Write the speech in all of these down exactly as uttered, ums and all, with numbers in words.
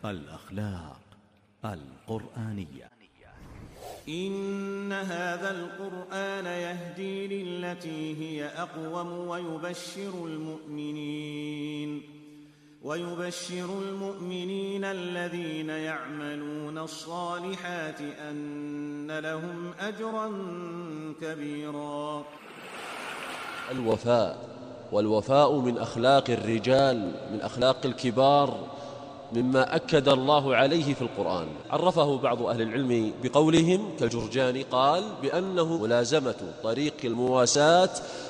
الأخلاق القرآنية. إن هذا القرآن يهدي للتي هي أقوم ويبشر المؤمنين ويبشر المؤمنين الذين يعملون الصالحات أن لهم أجرا كبيرا. الوفاء، والوفاء من أخلاق الرجال، من أخلاق الكبار، مما أكد الله عليه في القرآن. عرفه بعض أهل العلم بقولهم كالجرجاني قال بأنه ملازمة طريق المواساة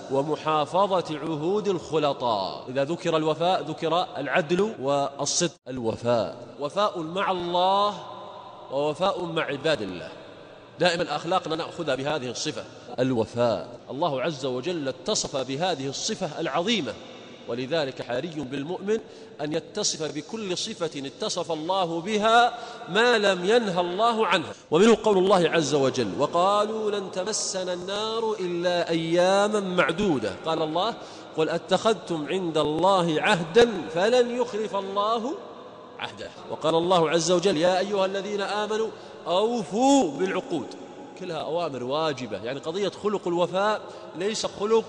ومحافظة عهود الخلطاء. إذا ذكر الوفاء ذكر العدل والصدق. الوفاء وفاء مع الله ووفاء مع عباد الله، دائما أخلاقنا نأخذها بهذه الصفة الوفاء. الله عز وجل اتصف بهذه الصفة العظيمة، ولذلك حري بالمؤمن أن يتصف بكل صفة اتصف الله بها ما لم ينهى الله عنها. ومنه قول الله عز وجل وقالوا لن تمسنا النار إلا أياما معدودة. قال الله قل أتخذتم عند الله عهدا فلن يخلف الله عهده. وقال الله عز وجل يا أيها الذين آمنوا أوفوا بالعقود. كلها أوامر واجبة. يعني قضية خلق الوفاء ليس خلق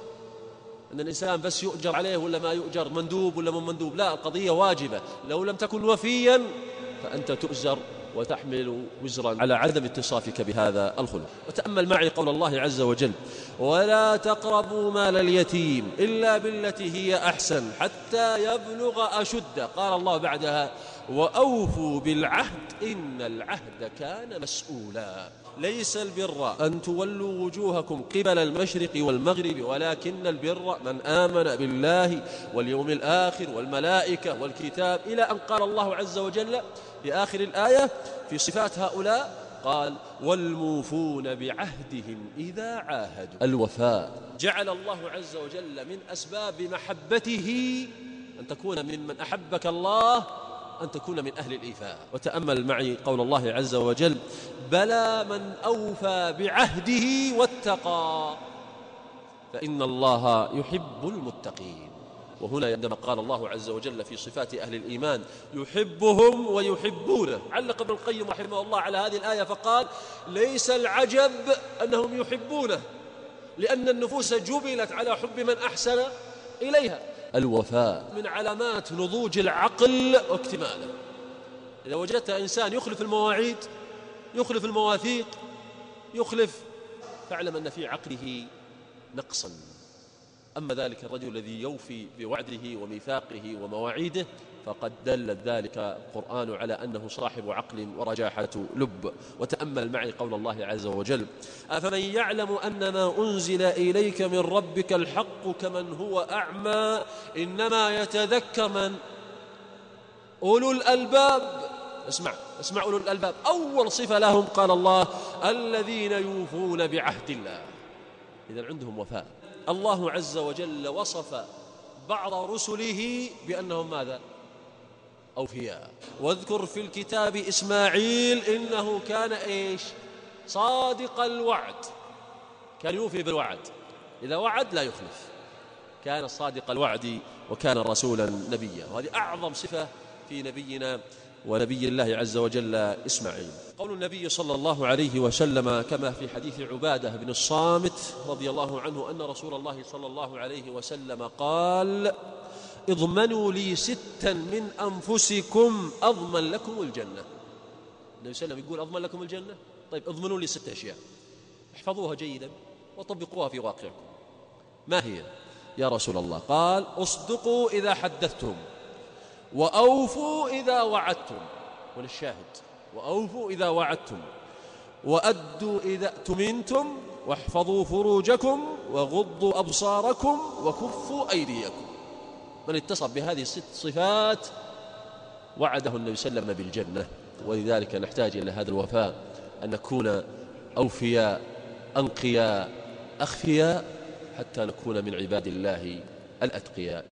أن الإنسان بس يؤجر عليه ولا ما يؤجر، مندوب ولا من مندوب، لا، القضية واجبة. لو لم تكن وفيا فأنت تؤزر وتحمل وزرا على عدم اتصافك بهذا الخلق. وتأمل معي قول الله عز وجل ولا تقربوا مال اليتيم إلا بالتي هي أحسن حتى يبلغ أشده. قال الله بعدها وأوفوا بالعهد إن العهد كان مسؤولا. ليس البر أن تولوا وجوهكم قبل المشرق والمغرب ولكن البر من آمن بالله واليوم الآخر والملائكة والكتاب، إلى أن قال الله عز وجل في آخر الآية في صفات هؤلاء قال والموفون بعهدهم إذا عاهدوا. الوفاء جعل الله عز وجل من أسباب محبته أن تكون ممن أحبك الله، أن تكون من أهل الإيفاء. وتأمل معي قول الله عز وجل بلى من أوفى بعهده واتقى فإن الله يحب المتقين. وهنا عندما قال الله عز وجل في صفات أهل الإيمان يحبهم ويحبونه، علق ابن القيم رحمه الله على هذه الآية فقال ليس العجب أنهم يحبونه لأن النفوس جبلت على حب من أحسن إليها. الوفاء من علامات نضوج العقل واكتماله. إذا وجدت إنسان يخلف المواعيد، يخلف المواثيق، يخلف، فاعلم أن في عقله نقصا. أما ذلك الرجل الذي يوفي بوعده وميثاقه ومواعيده فقد دل ذلك القرآن على أنه صاحب عقل ورجاحة لب. وتأمل معي قول الله عز وجل أفمن يعلم أن ما أنزل إليك من ربك الحق كمن هو أعمى إنما يتذكر من أولو الألباب. اسمع اسمع أولو الألباب أول صفة لهم قال الله الذين يوفون بعهد الله. إذن عندهم وفاء. الله عز وجل وصف بعض رسله بأنهم ماذا؟ أوفياء. واذكر في الكتاب إسماعيل إنه كان إيش؟ صادق الوعد، كان يوفي بالوعد، إذا وعد لا يخلف، كان صادق الوعد وكان رسولا نبيا. وهذه أعظم صفة في نبينا ونبي الله عز وجل إسماعيل. قول النبي صلى الله عليه وسلم كما في حديث عبادة بن الصامت رضي الله عنه أن رسول الله صلى الله عليه وسلم قال اضمنوا لي ستا من أنفسكم أضمن لكم الجنة. النبي صلى الله عليه وسلم يقول أضمن لكم الجنة، طيب اضمنوا لي ست أشياء احفظوها جيدا وطبقوها في واقعكم. ما هي يا رسول الله؟ قال اصدقوا إذا حدثتم وأوفوا إذا وعدتم، وللشاهد وأوفوا إذا وعدتم وأدوا إذا اؤتمنتم واحفظوا فروجكم وغضوا أبصاركم وكفوا أيديكم. من اتصف بهذه الست صفات وعده النبي صلى الله عليه وسلم بالجنة. ولذلك نحتاج إلى هذا الوفاء، أن نكون أوفياء أنقياء أخفياء حتى نكون من عباد الله الأتقياء.